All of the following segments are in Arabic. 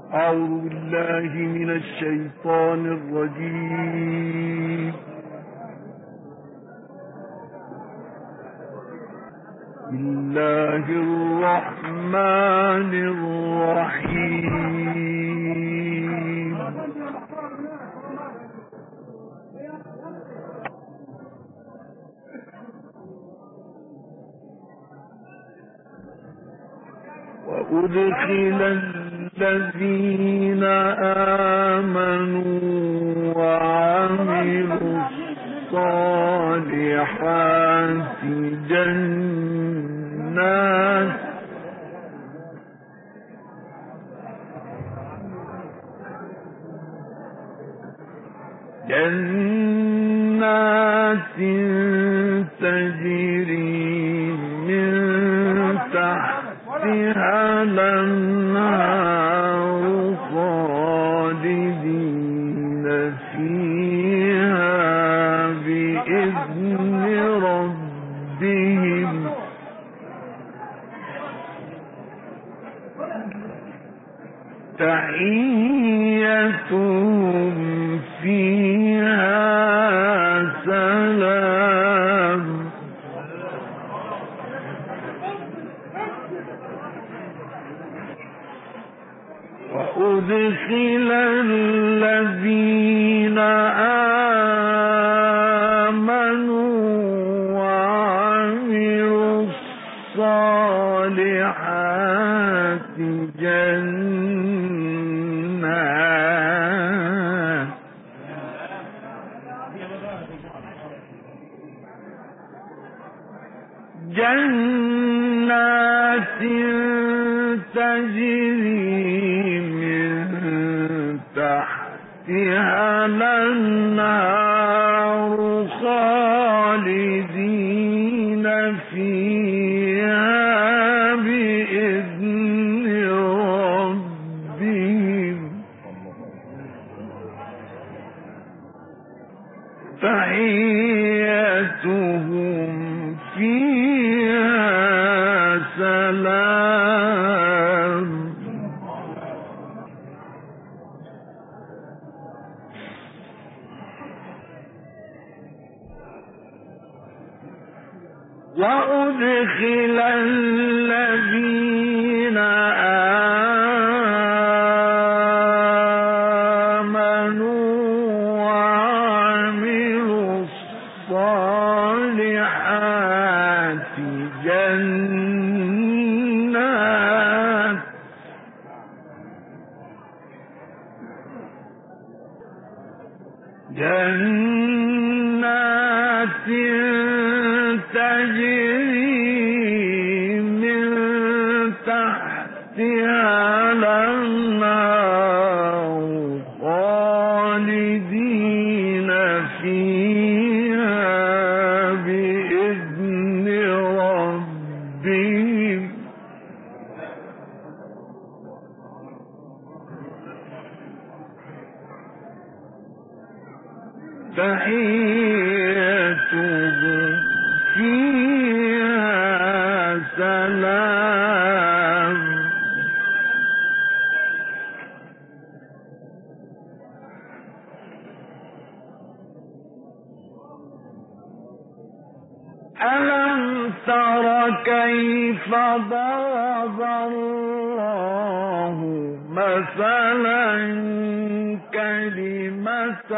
أعوذ بالله من الشيطان الرجيم. بسم الله الرحمن الرحيم. وأدخل الذين آمنوا وعملوا الصالحات جنات تجري من تحتها الأنهار خالدين فيها بإذن ربهم تحيتهم فيها سلام. وأدخل الذين آمنوا وعملوا الصالحات جنات تجري من تحتها الأنهار خالدين فيها بإذن ربهم تحيتهم فيها سلام. وأدخل الذين آمنوا وعملوا الصالحات جنات تجري من تحتها الأنهار خالدين فيها بإذن ربهم تحيتهم فيها سلام. ألم تر كيف ضرب الله مثلا كلمة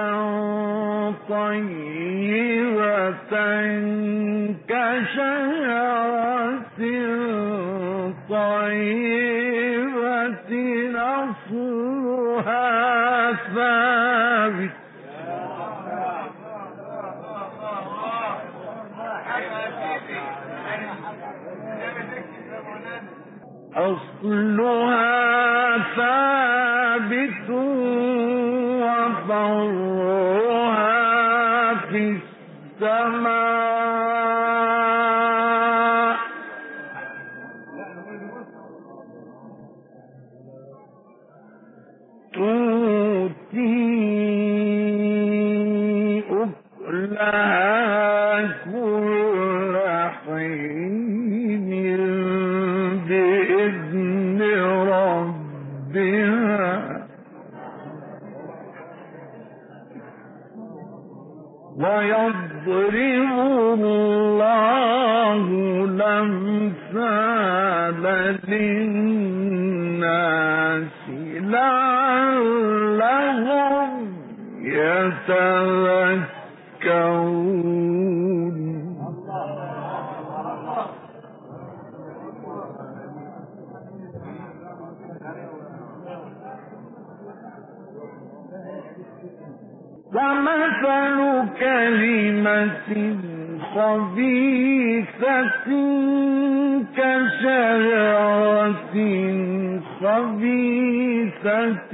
طيبة كشجرة طيبة أصلها ثابت وفرعها في السماء تؤتي أكلها كل حين بإذن ربها ويضرب الله الأمثال للناس لعلهم يتذكرون. ومثل كلمة خبيثة كشجرة خبيثة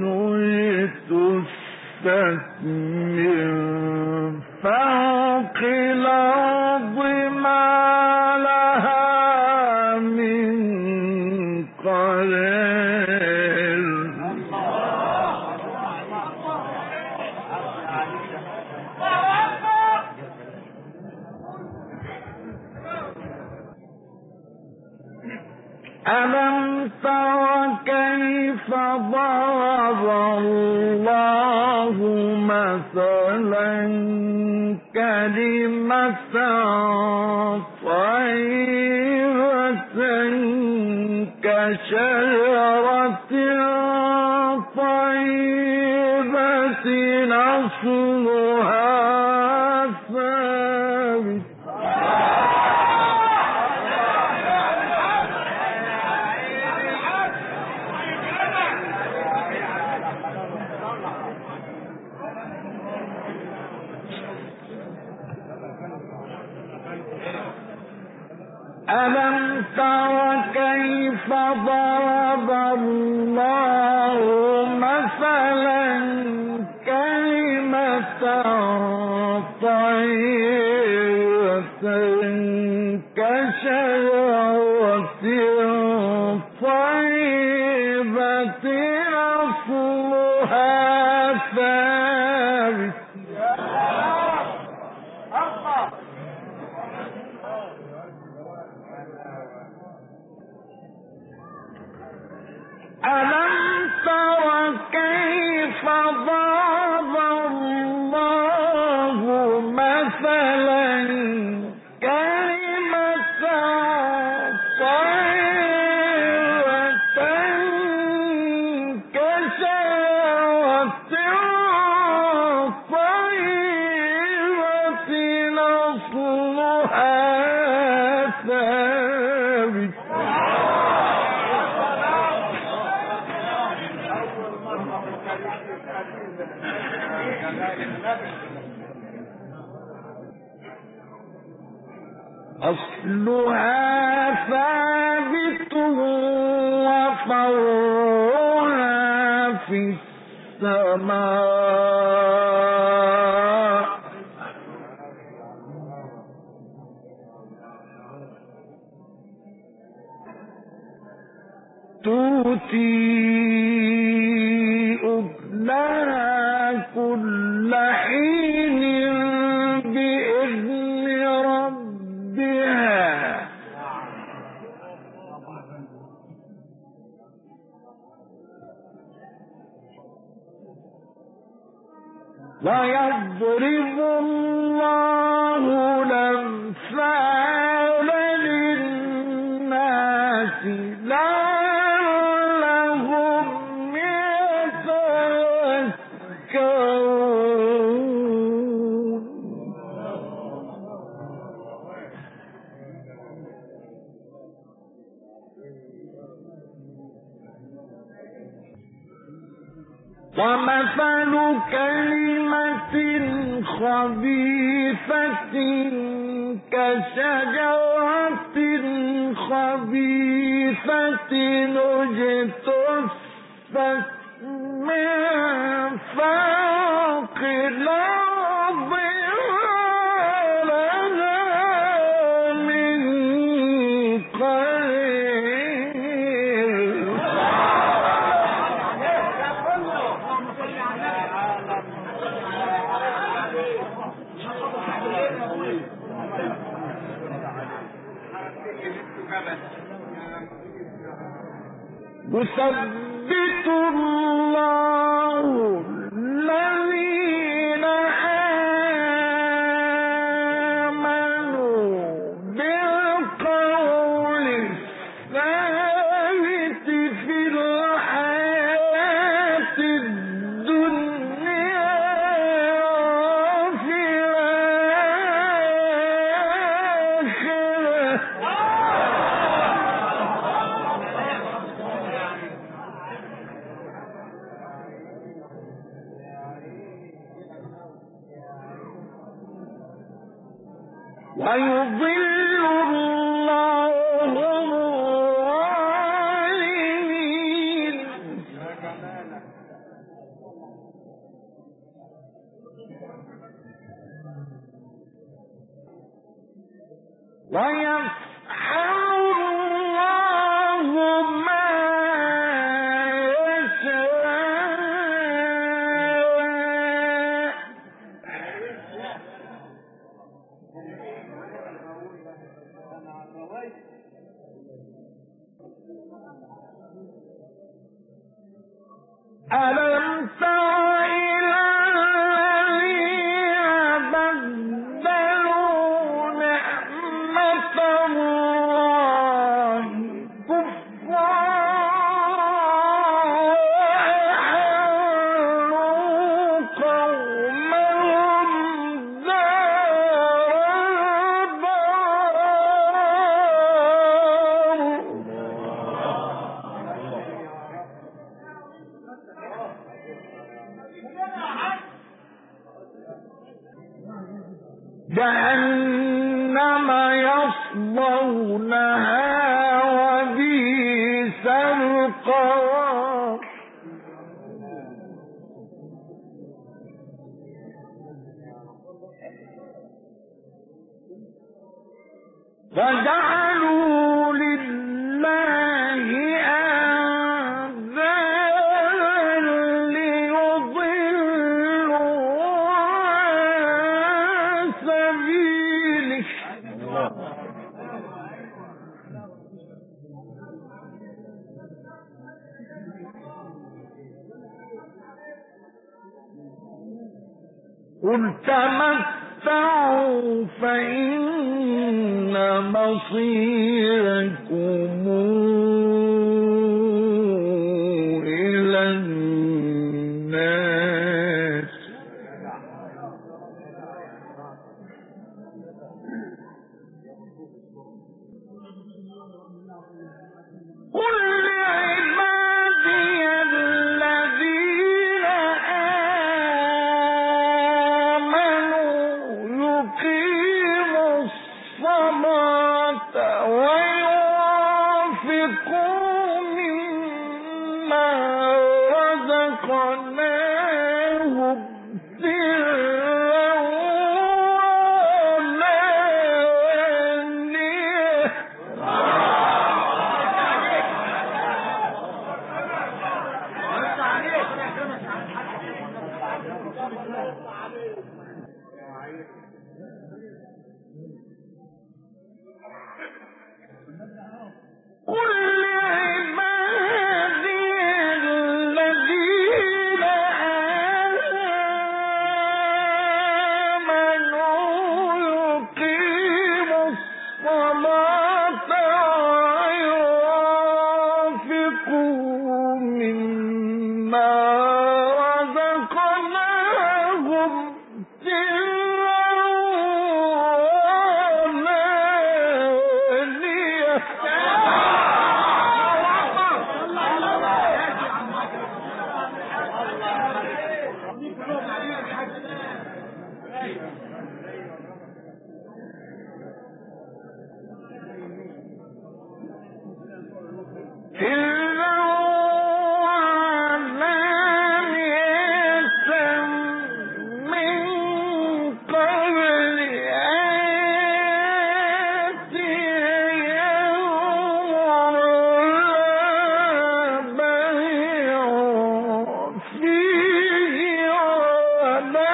اجتثت من فوق الأرض ما لها من قرار. ألم تر كيف ضرب الله مثلا كلمة طيبة كشجرة طيبة أصلها ثابت. ألم تر كيف ضرب الله مثلا كلمة طيبة كشجرة طيبة أصلها ثابت. ألم تر كيف ضرب الله مثلا كلمة طيبة كشجرة طيبة أصلها ثابت. أصلها ثابت وفرعها في السماء. تؤتي أكلها كل حين بإذن ربها. ويضرب الله الأمثال للناس لعلهم يتذكرون. ومثل كلمة خبيثة كشجرة خبيثة اجتثت من فوق الأرض ما لها من قرير. يثبت الله الذين ويضل الله الظالمين ويفعل الله ما ألم تر إلى الذين بدلوا نعمة الله كفارا وأحلوا قومهم دار جهنم يصلونها وبئس القرار وجعلوا لله أندادا ليضلوا عن سبيله قل تمتعوا فإن مصيركم إلى الناس قل لعبادي الذين آمنوا يقيموا الصلاة وينفقوا مما رزقناهم سرا وعلانية قل لعبادي الذين آمنوا يقيموا الصلاة وينفقوا مما رزقناهم سرا وعلانية سرا وعلانية من قبل أن يأتي يوم لا بيع فيه ولا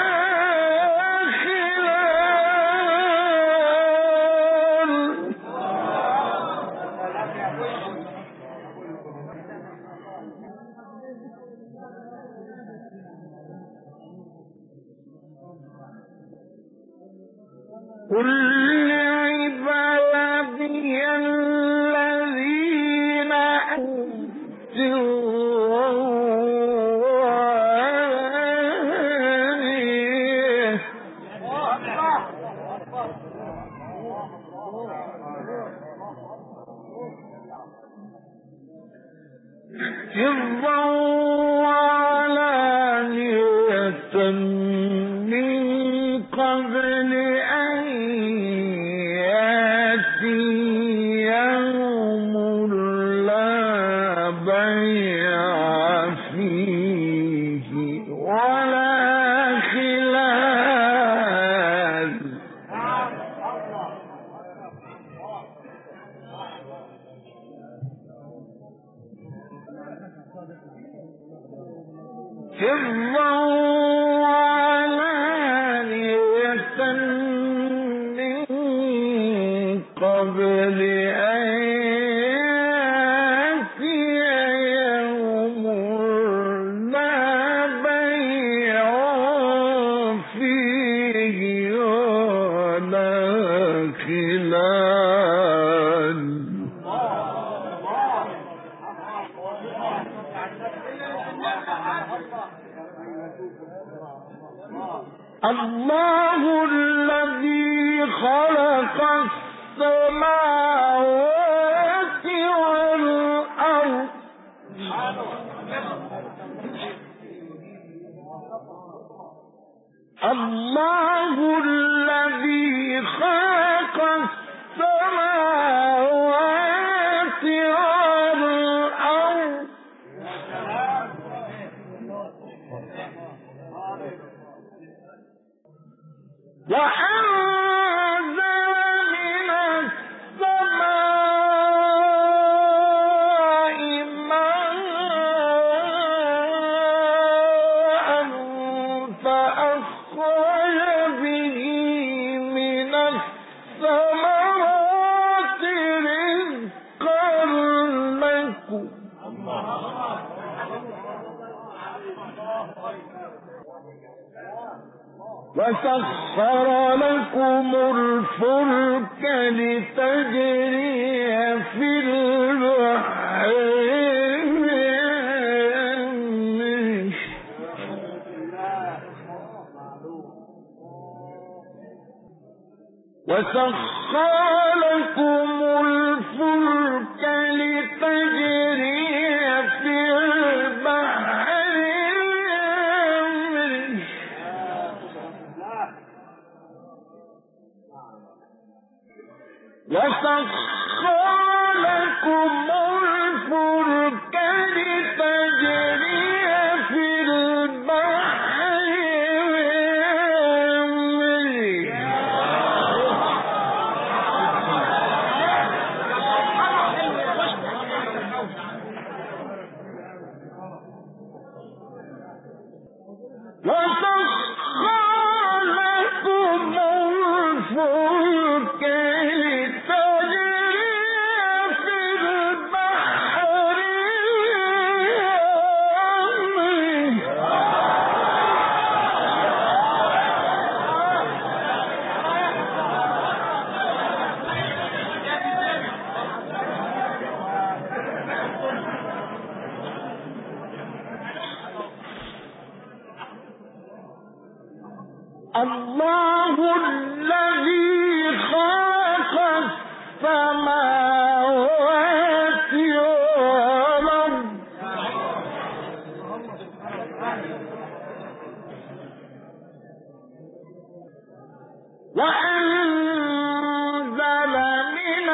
قل لعبادي الذين سرا وعلانية من قبل أن فيه ولا خلال. سرا وعلانية من قبل أن يأتي يوم لا بيع فيه ولا خلال. الله الذي خلق السماوات والأرض الله الذي خلق السماوات والأرض وأنزل من السماء ماء فأخرج به من الثمرات رزقا لكم وسخر لكم الفلك لتجري في البحر وسخر لكم الفلك لتجري في البحر وسخر لكم الفلك لتجري في البحر الله الذي خلق السماوات والأرض وأنزل من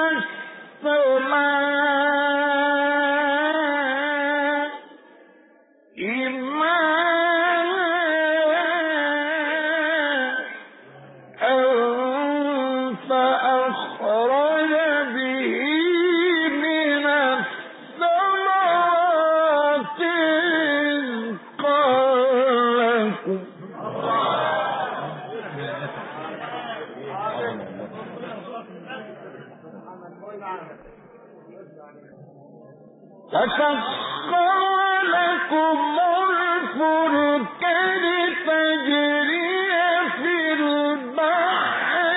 وسخر لكم الفلك لتجري في البحر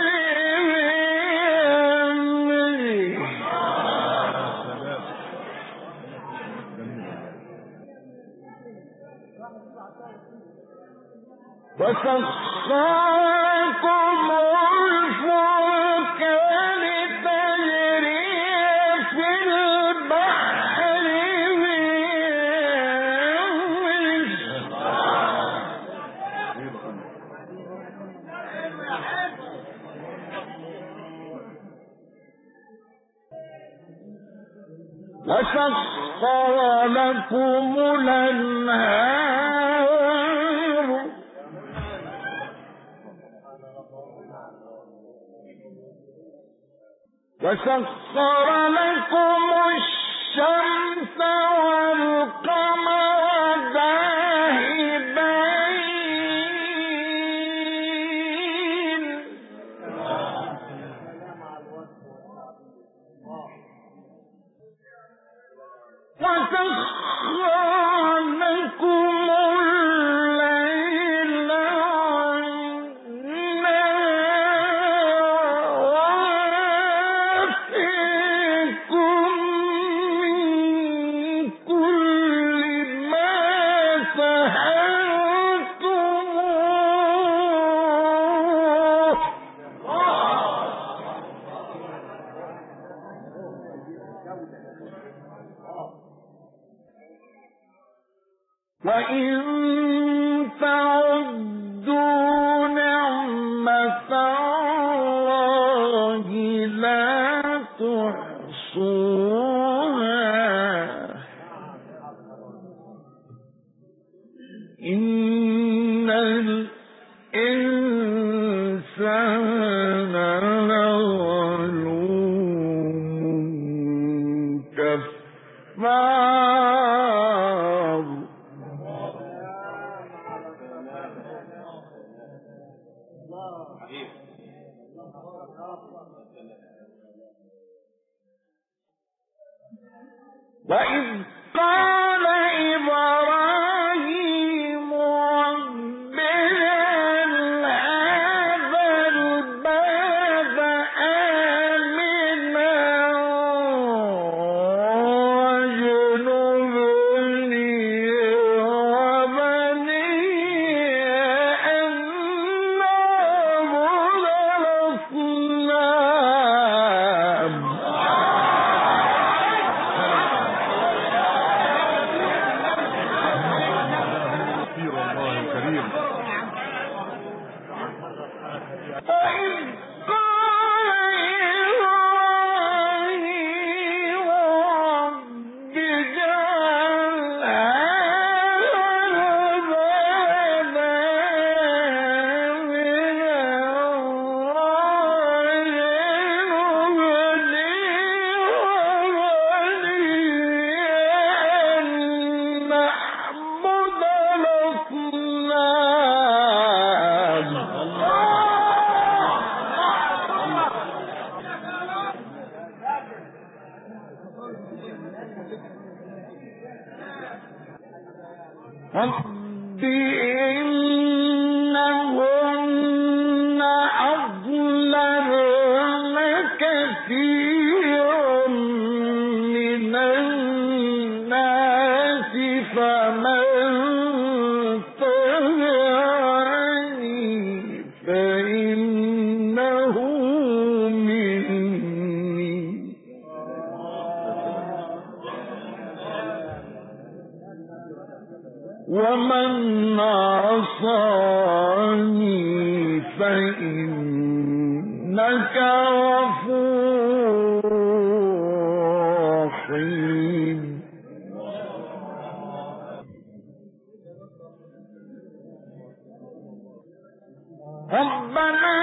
وسخر لكم الأنهار وسخر لكم الشمس والقمر داهبين وسخر لكم الليل والنهار وآتاكم من كل ما سألتموه وإن تعدوا نعمة الله لا تحصوها إن الإنسان لظلوم كفار وإذ قال إبراهيم رب اجعل هذا البلد آمنا واجنبني وبني أن نعبد الأصنام وإذ قال إبراهيم رب اجعل هذا البلد رب إنهن أضللن كثيرا من الناس فمن تبعني فإنه مني ومن عصاني فإنك غفور رحيم ربنا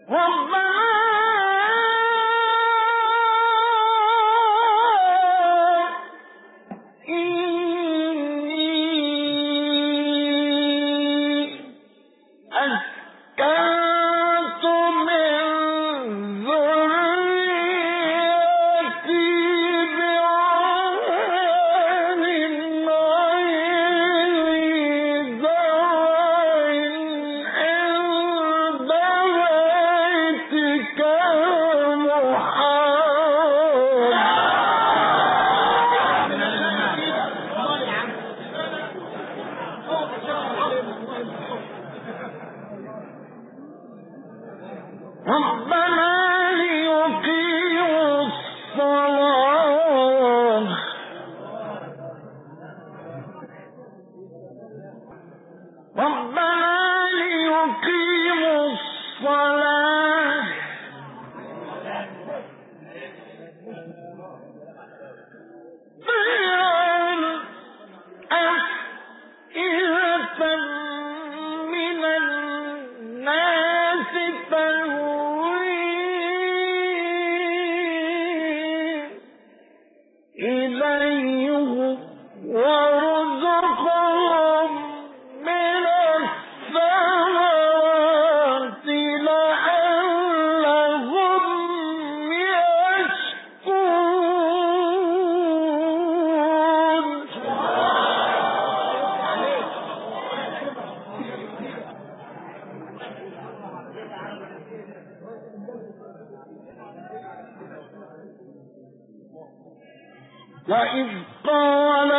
وإذ قال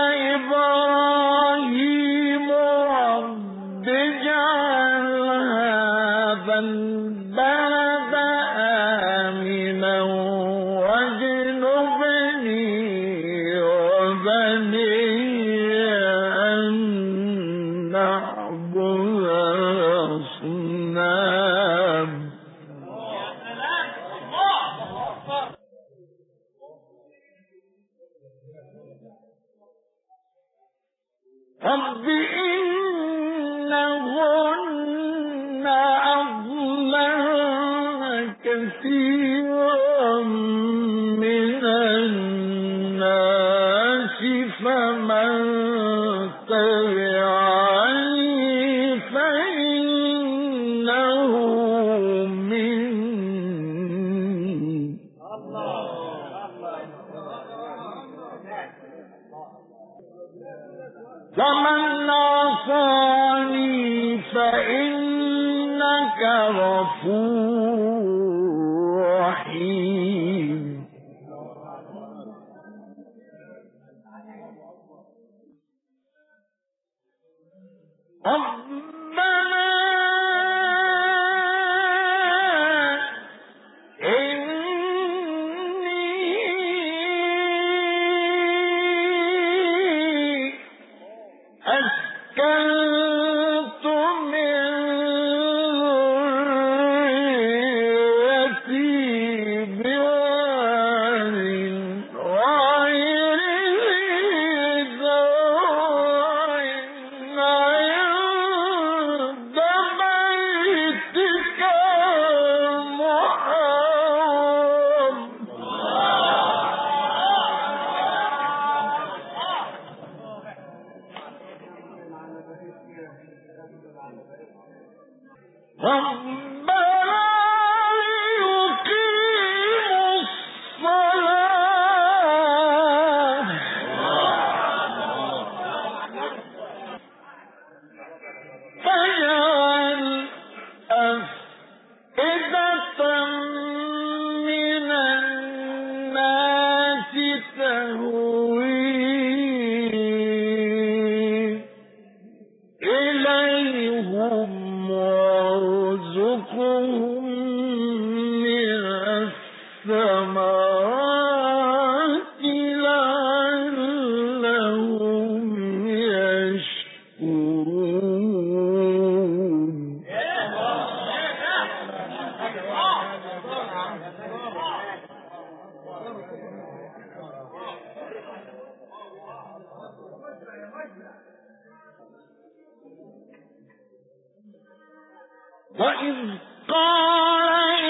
إبراهيم رب اجعل هذا البلد آمنا واجنبني وبني أن نعبد الأصنام رب إنهن أضللن كثيرا من الناس فمن تبعني فإنه مني ومن عصاني فإنك غفور رحيم ربنا أسكنت من ذريتي بواد غير ذي زرع عند بيتك المحرم ربنا ليقيموا الصلاة فاجعل أفئدة من الناس تهوي إليهم وارزقهم من الثمرات لعلهم يشكرون وإذ قال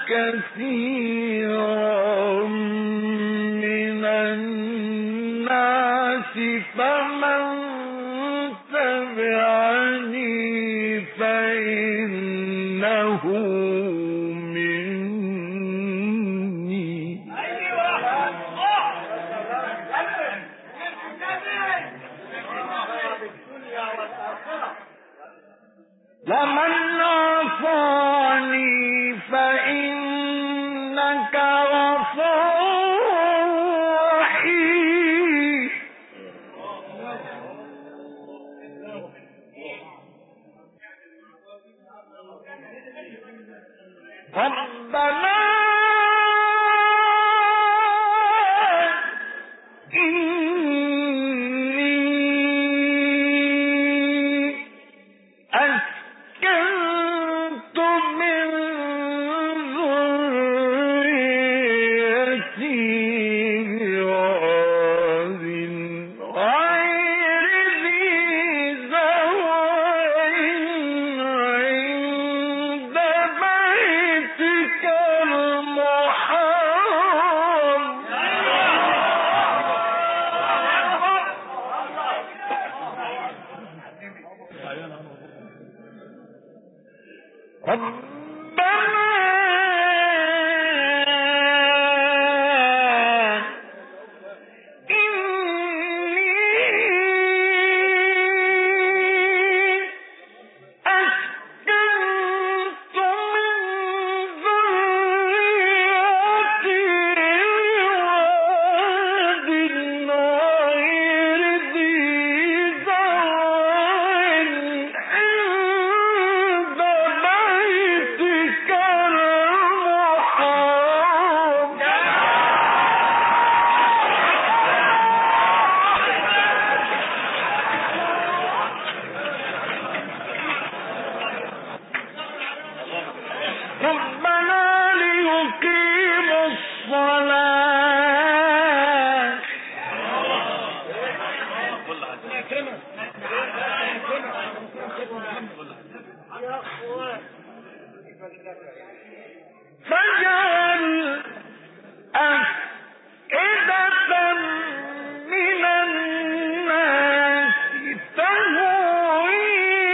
كثيرا من الناس فمن تبعني فإنه مني ومن عصاني فإنك غفور رحيم ربنا ليقيموا الصلاة فاجعل أفئدة من الناس تهوي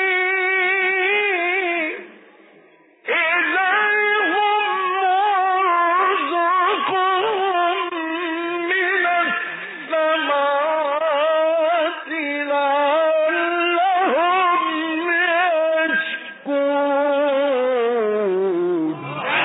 إليهم وارزقهم من الثمرات لعلهم يشكرون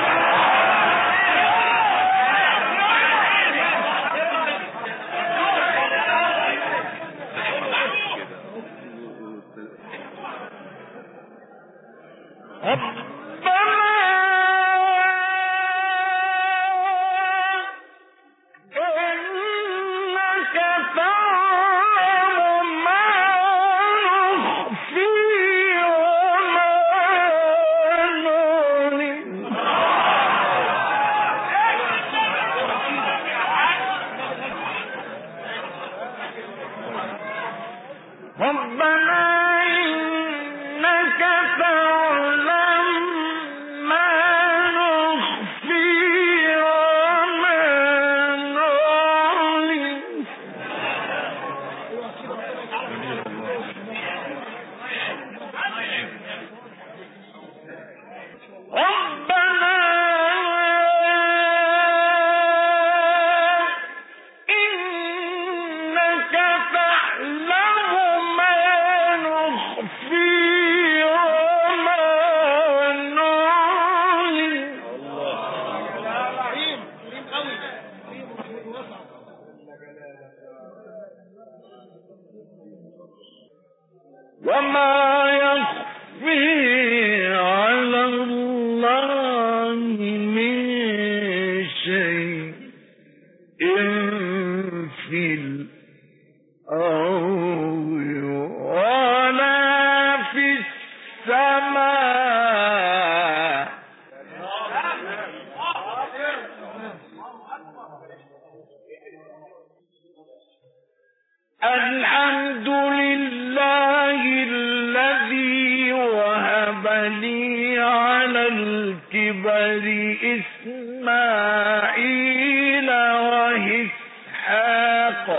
ربنا إنك تعلم ما نخفي وما نعلن ربنا إنك تعلم ما نخفي وما نعلن وما يخفي على الله من شيء في الأرض ولا في السماء الحمد لله الذي وهب لي على الكبر الكبر إسماعيل وإسحاق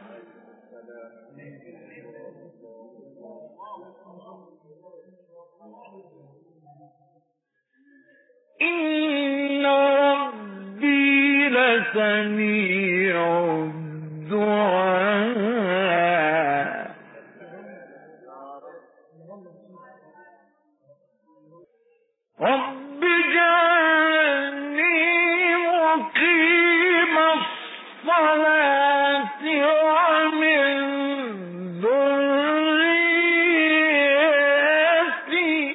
إن ربي لسميع الدعاء رب اجعلني مقيم الصلاة ومن ذريتي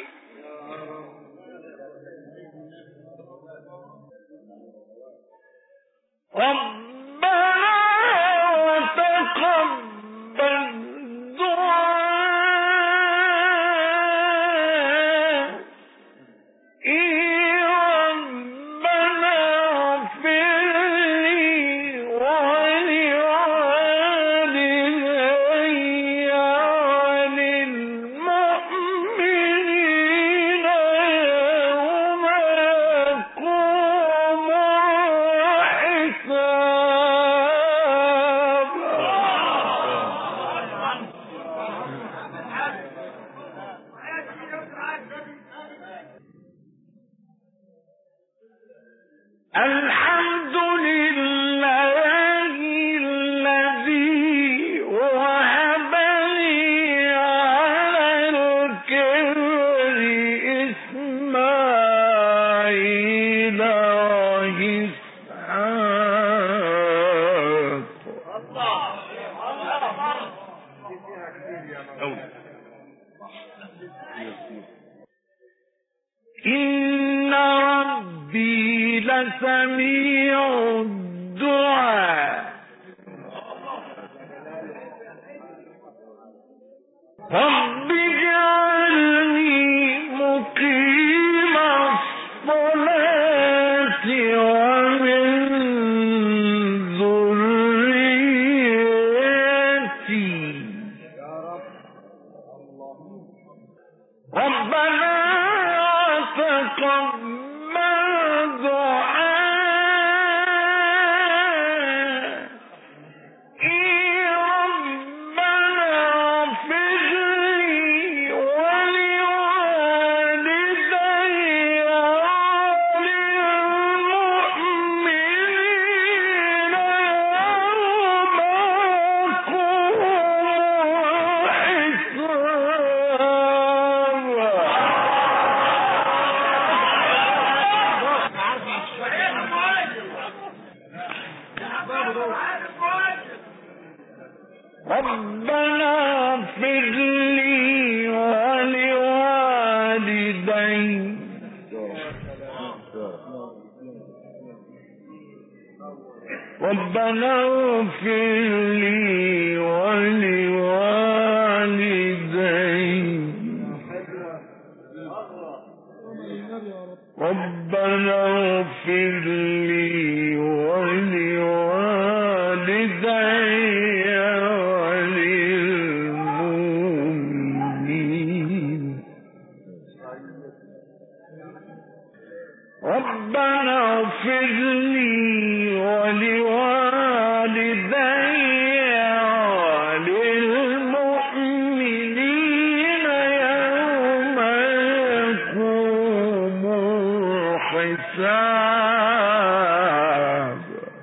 ربنا وتقبل دعاء ربنا اغفر لي ولوالدي وللمؤمنين يوم يقوم الحمد لله الذي وهب لي على الكبر إسماعيل وإسحاق إن ربي لسميع الدعاء رب اجعلني مقيم الصلاة ومن ذريتي ربنا تقبل دعاء ربنا اغفر لي ولوالدي وللمؤمنين يوم يقوم ربنا اغفر لي ولوالدي ربنا اغفر لي ولوالدي ربنا اغفر لي ولوالدي ربنا اغفر لي ولوالدي وللمؤمنين يوم يقوم الحساب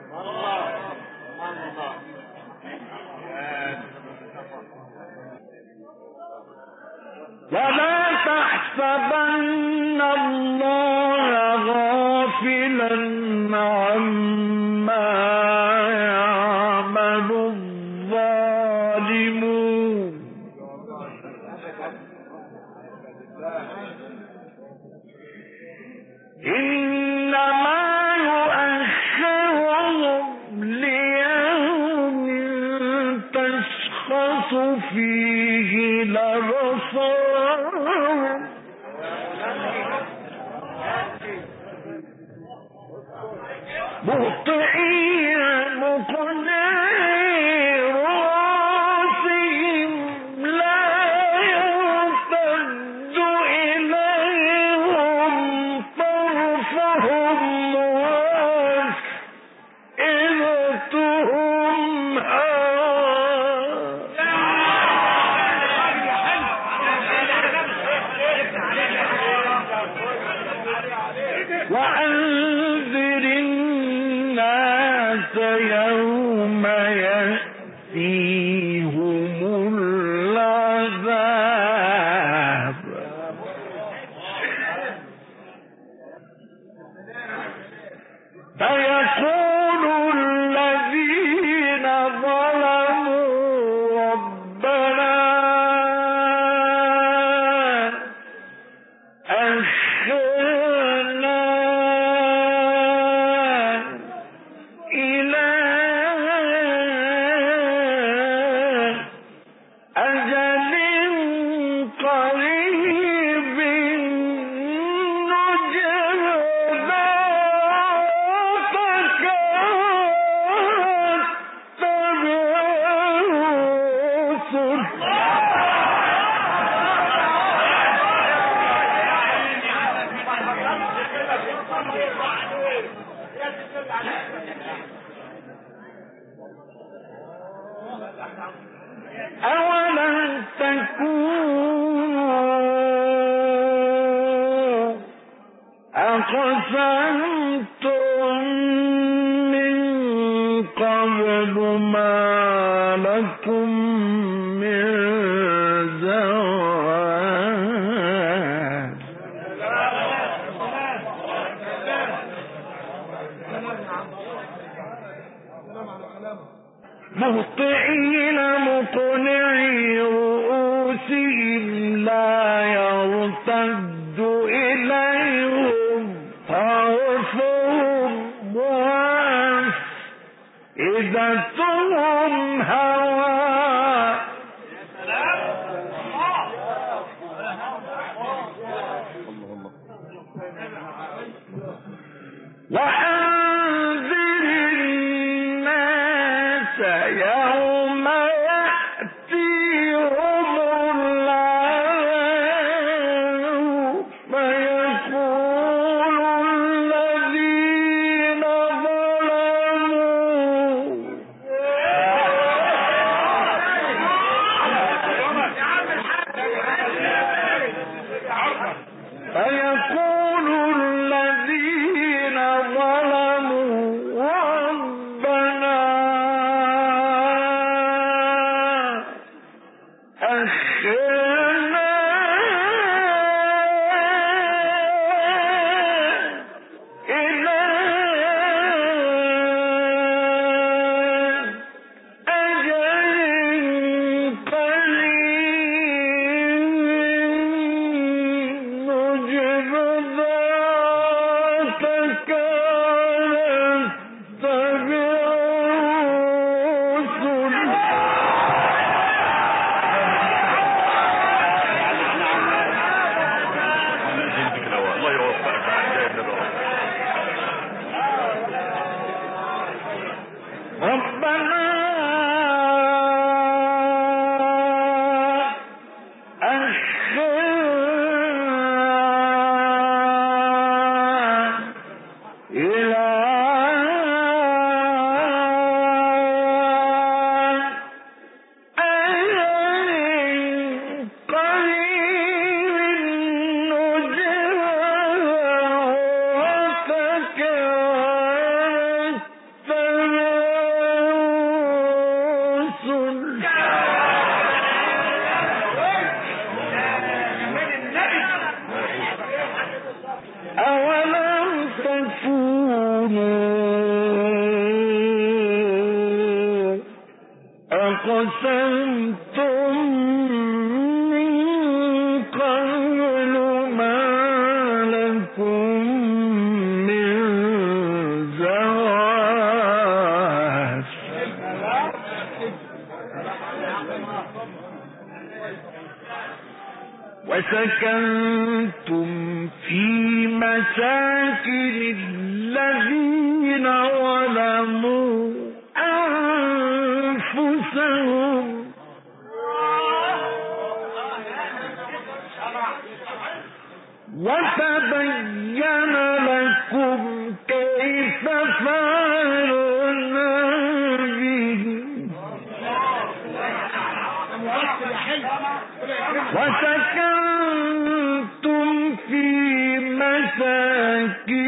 ولا تحسبن الله غافلا عما يعمل الظالمون إنما يؤخرهم ليوم تشخص فيه الأبصار مهطعين مقنعي رؤوسهم لا يرتد إليهم طرفهم وأنذر الناس يوم يأتيهم العذاب فيقول الذين ظلموا ربنا أخرنا إلى أجل قريب نجب دعوتك أولم تكونوا أقسمتم من قبل ما لكم من زوال مهطعين مقنعي رؤوسهم لا يرتد إليهم طرفهم وأفئدتهم هواء وأنذر الناس يوم يأتيهم العذاب فيقول الذين ظلموا ربنا أخرنا إلى أجل قريب نجب دعوتك ربنا أخرنا إلى أجل قريب نجب دعوتك أولم تكونوا أقسمتم من قبل ما لكم من زوال وسكنتم في مساكن الذين ظلموا أنفسهم وتبين لكم كيف فعلنا بهم وسكنتم في مساكن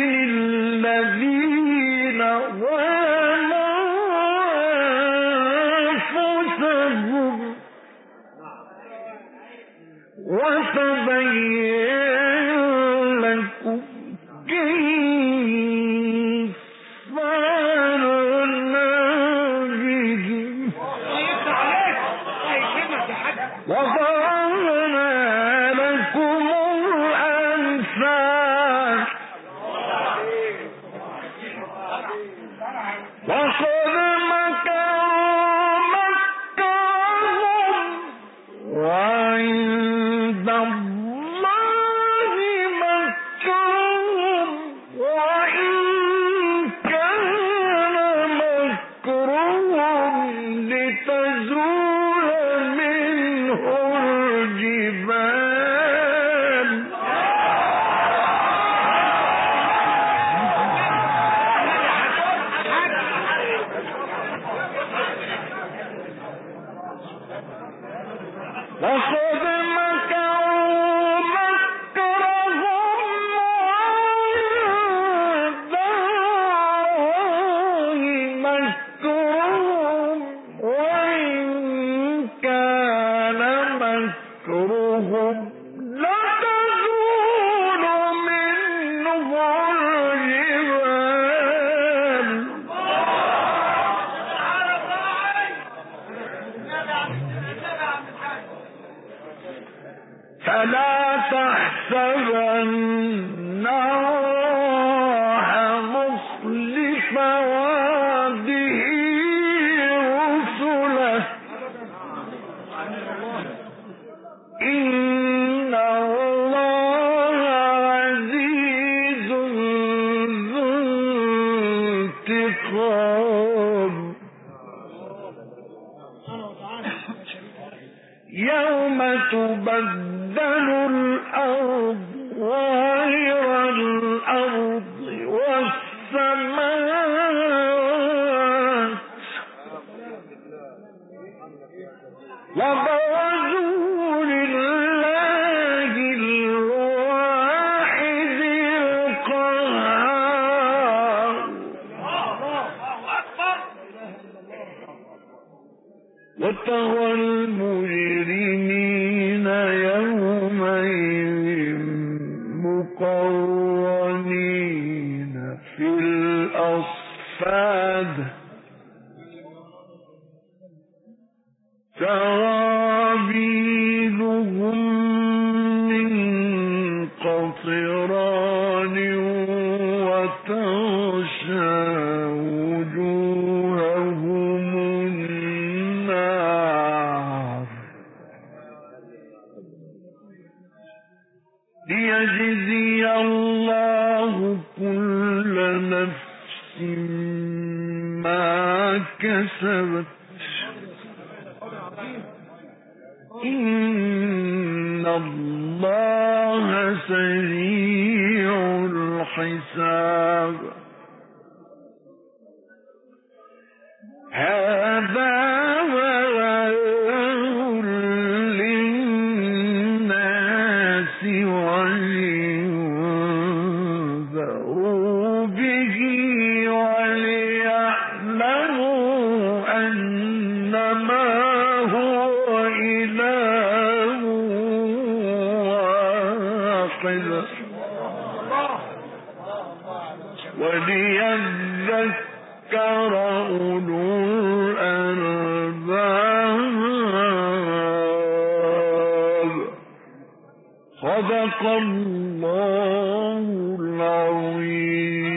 وقد مكروا مكرهم وعند الله مكرهم وإن كان مكرهم لتزول منه الجبال وقد مكروا مكرهم وعند الله مكرهم وإن كان مكرهم لتزول منه الجبال فلا تحسبن الله مخلف وعده رسله إن الله عزيز ذو انتقام يوم تبدل الأرض غير الأرض والسماوات وبرزوا لله الواحد القهار وترى المجرمين يومئذ مقرنين في الأصفاد سرابيلهم من قطران وتغشى وجوههم النار ليجزي الله كل نفس ما كسبت إن الله سريع الحساب هذا بلاغ للناس ولينذروا به وليعلموا أنما هو إله واحد وليذكر أولو الألباب صدق الله العظيم